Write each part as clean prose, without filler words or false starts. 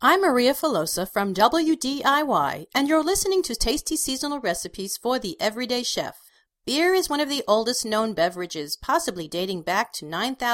I'm Maria Filosa from WDIY, and you're listening to Tasty Seasonal Recipes for the Everyday Chef. Beer is one of the oldest known beverages, possibly dating back to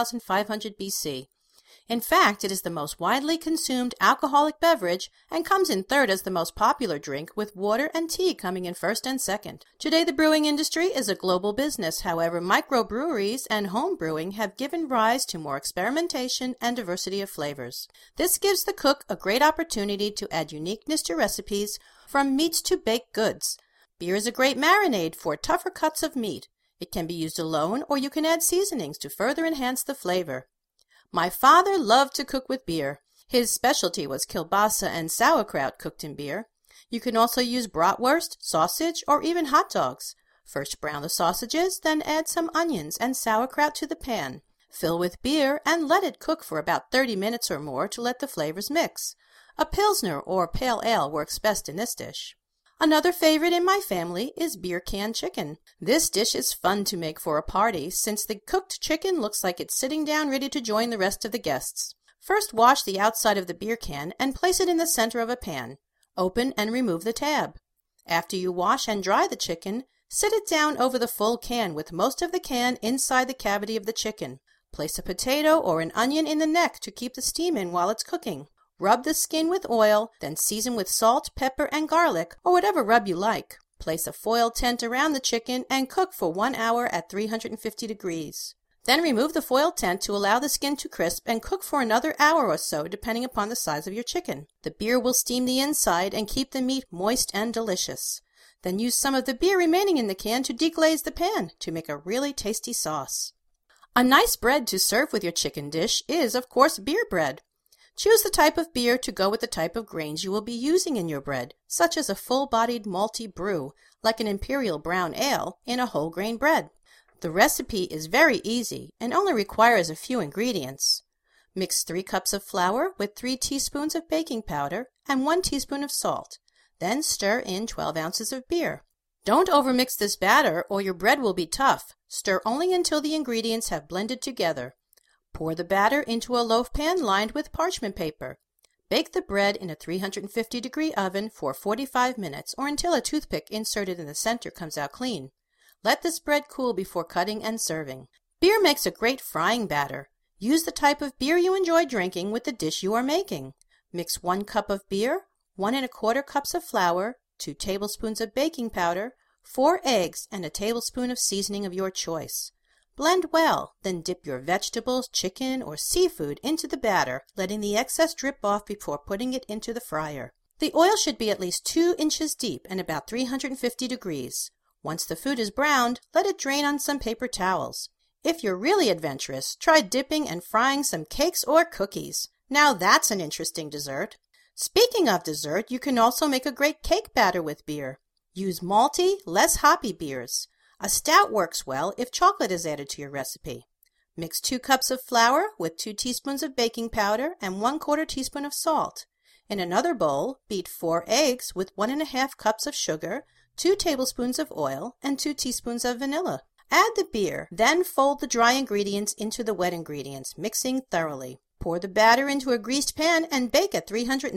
9500 BC. In fact, it is the most widely consumed alcoholic beverage and comes in third as the most popular drink, with water and tea coming in first and second. Today, the brewing industry is a global business. However, microbreweries and home brewing have given rise to more experimentation and diversity of flavors. This gives the cook a great opportunity to add uniqueness to recipes, from meats to baked goods. Beer is a great marinade for tougher cuts of meat. It can be used alone, or you can add seasonings to further enhance the flavor. My father loved to cook with beer. His specialty was kielbasa and sauerkraut cooked in beer. You can also use bratwurst, sausage, or even hot dogs. First brown the sausages, then add some onions and sauerkraut to the pan. Fill with beer and let it cook for about 30 minutes or more to let the flavors mix. A pilsner or pale ale works best in this dish. Another favorite in my family is beer can chicken. This dish is fun to make for a party, since the cooked chicken looks like it's sitting down ready to join the rest of the guests. First, wash the outside of the beer can and place it in the center of a pan. Open and remove the tab. After you wash and dry the chicken, sit it down over the full can with most of the can inside the cavity of the chicken. Place a potato or an onion in the neck to keep the steam in while it's cooking. Rub the skin with oil, then season with salt, pepper, and garlic, or whatever rub you like. Place a foil tent around the chicken and cook for 1 hour at 350 degrees. Then remove the foil tent to allow the skin to crisp and cook for another hour or so, depending upon the size of your chicken. The beer will steam the inside and keep the meat moist and delicious. Then use some of the beer remaining in the can to deglaze the pan to make a really tasty sauce. A nice bread to serve with your chicken dish is, of course, beer bread. Choose the type of beer to go with the type of grains you will be using in your bread, such as a full-bodied malty brew, like an imperial brown ale, in a whole grain bread. The recipe is very easy and only requires a few ingredients. Mix 3 cups of flour with 3 teaspoons of baking powder and 1 teaspoon of salt. Then stir in 12 ounces of beer. Don't overmix this batter or your bread will be tough. Stir only until the ingredients have blended together. Pour the batter into a loaf pan lined with parchment paper. Bake the bread in a 350-degree oven for 45 minutes or until a toothpick inserted in the center comes out clean. Let this bread cool before cutting and serving. Beer makes a great frying batter. Use the type of beer you enjoy drinking with the dish you are making. Mix 1 cup of beer, 1 1/4 cups of flour, 2 tablespoons of baking powder, 4 eggs, and a tablespoon of seasoning of your choice. Blend well, then dip your vegetables, chicken, or seafood into the batter, letting the excess drip off before putting it into the fryer. The oil should be at least 2 inches deep and about 350 degrees. Once the food is browned, let it drain on some paper towels. If you're really adventurous, try dipping and frying some cakes or cookies. Now that's an interesting dessert. Speaking of dessert, you can also make a great cake batter with beer. Use malty, less hoppy beers. A stout works well if chocolate is added to your recipe. Mix 2 cups of flour with 2 teaspoons of baking powder and 1/4 teaspoon of salt. In another bowl, beat 4 eggs with 1 1/2 cups of sugar, 2 tablespoons of oil, and 2 teaspoons of vanilla. Add the beer, then fold the dry ingredients into the wet ingredients, mixing thoroughly. Pour the batter into a greased pan and bake at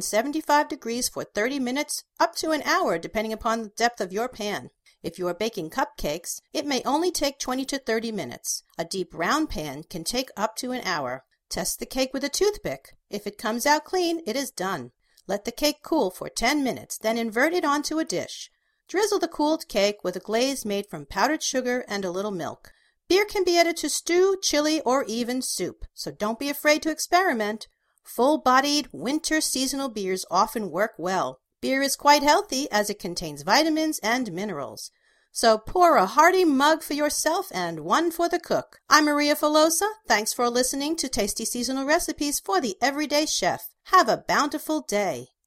375 degrees for 30 minutes up to an hour, depending upon the depth of your pan. If you are baking cupcakes, it may only take 20 to 30 minutes. A deep round pan can take up to an hour. Test the cake with a toothpick. If it comes out clean, it is done. Let the cake cool for 10 minutes, then invert it onto a dish. Drizzle the cooled cake with a glaze made from powdered sugar and a little milk. Beer can be added to stew, chili, or even soup, so don't be afraid to experiment. Full-bodied, winter seasonal beers often work well. Beer is quite healthy as it contains vitamins and minerals. So pour a hearty mug for yourself and one for the cook. I'm Maria Filosa. Thanks for listening to Tasty Seasonal Recipes for the Everyday Chef. Have a bountiful day.